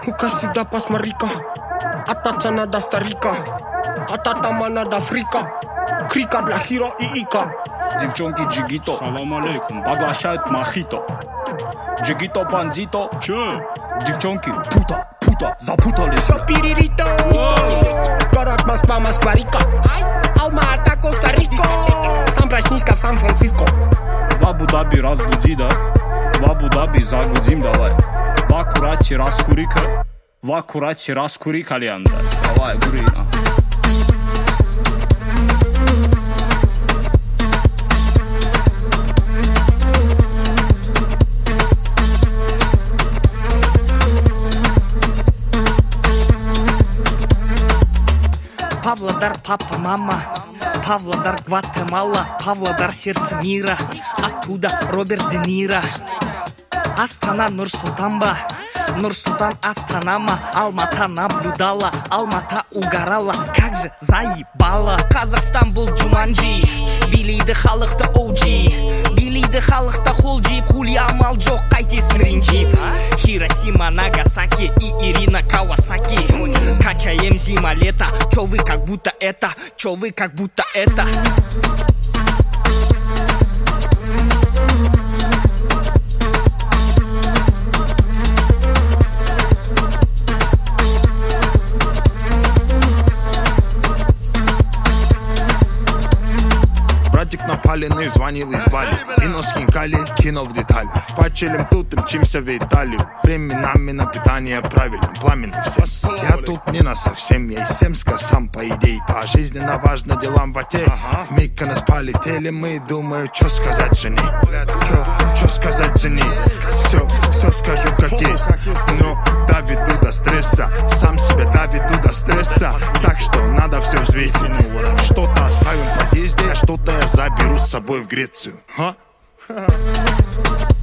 Ну-ка сюда посмотри-ка. Отдаться надо старика. От атома надо фрика. Крика для Хиро и Ика. Девчонки джигито, салам алейкум, поглощают мохито. Джигито бандито, че? Девчонки пута, запутались. Все перерито. Город Москва, Москва-Рика. Алма-Ата, Коста-Рика. Сам проснись-ка в Сан-Франциско. В Абу-Даби разбуди, да? В Абу-Даби загудим давай. В аккурате раскури кальян. Давай, кури. Павлодар, папа, мама. Павлодар, Гватемала. Павлодар, сердце мира. Оттуда Роберт Де Ниро. Астана, Нур-Султанба. Нур-Султан, Астанама. Алмата наблюдала, Алмата угорала. Как же заебала. Казахстан был Джуманджи. Билейді халықты OG. Билейді халықты холджип. Хули амал жоқ, қайтесің ренжип. Хиросима, Нагасаки и Ирина Кавасаки. Качаем зима-лето. Чё вы как будто это? Чё вы как будто это? Братик напаленный звонил из Бали. Вино схинкали, кино в детали. Почилим тут, мчимся в Италию. Временами на питание правильным, пламенным всем. Я тут не насовсем, я из Семска сам по идее. По жизненно важно делам в оте. Миконос полетели мы, думаю, что сказать жене. Что сказать жене? Все скажу как есть. Но доведу до стресса. Сам себя доведу до стресса. Так что надо все взвесить. Что-то оставим в подъезде, а что-то я заберу с собой в Грецию.